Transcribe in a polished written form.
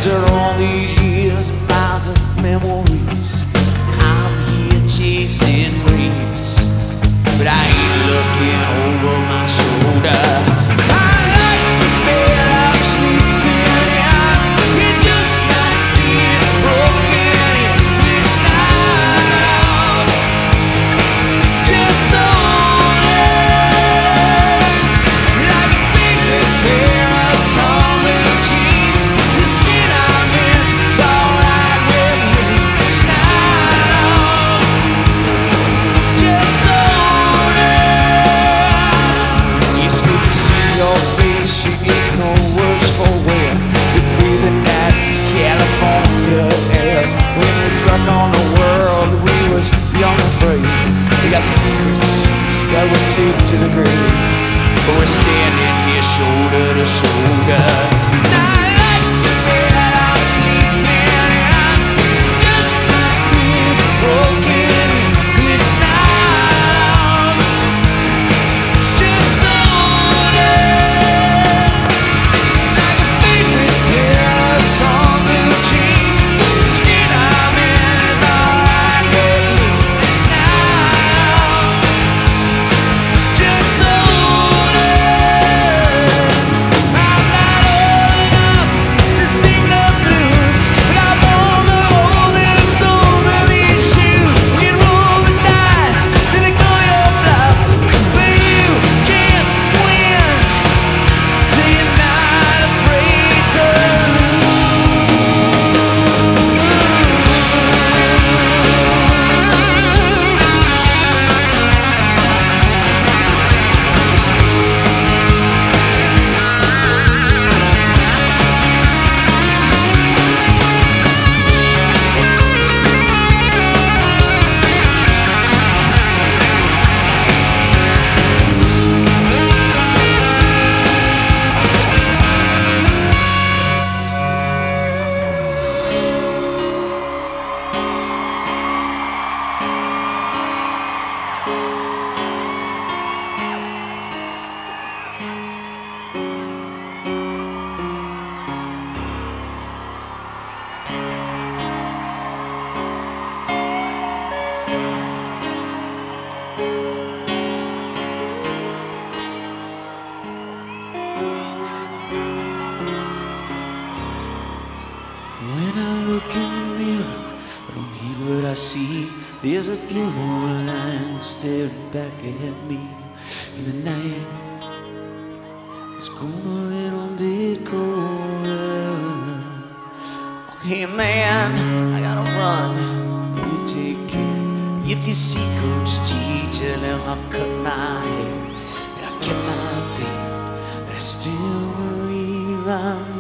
After all these years and miles of memories, I'm here chasing dreams, but I ain't looking over my shoulder. I like the bed I'm sleeping in. It just like being broken in style. Just hold it like a favorite pair of tumbling jeans. The skin I'm in is alright with me. It's now. Just hold it. It's good to see your face. You get no words for wear. You're breathing that California air. When we took on the world, we was young and brave. We got secrets that would take to the grave, but we're standing here shoulder to shoulder. I like the bed I'm sleeping in. Just like this broken, it's now. Just hold it like a favorite pair of tumbling jeans. The skin I'm in is alright with me. It's now. Just hold it. I'm not old enough to sing the blues, but I want the holding souls of these shoes. We can roll the dice till they call your bluff, but you can't win till you're not afraid to lose. When I look in the mirror, I don't hate what I see. There's a few more lines staring back at me. In the night, it's going a little bit colder. Oh, hey man, I gotta run. You take care. If you see Coach G, tell him I've cut my hair and I kept my faith, but I still believe I'm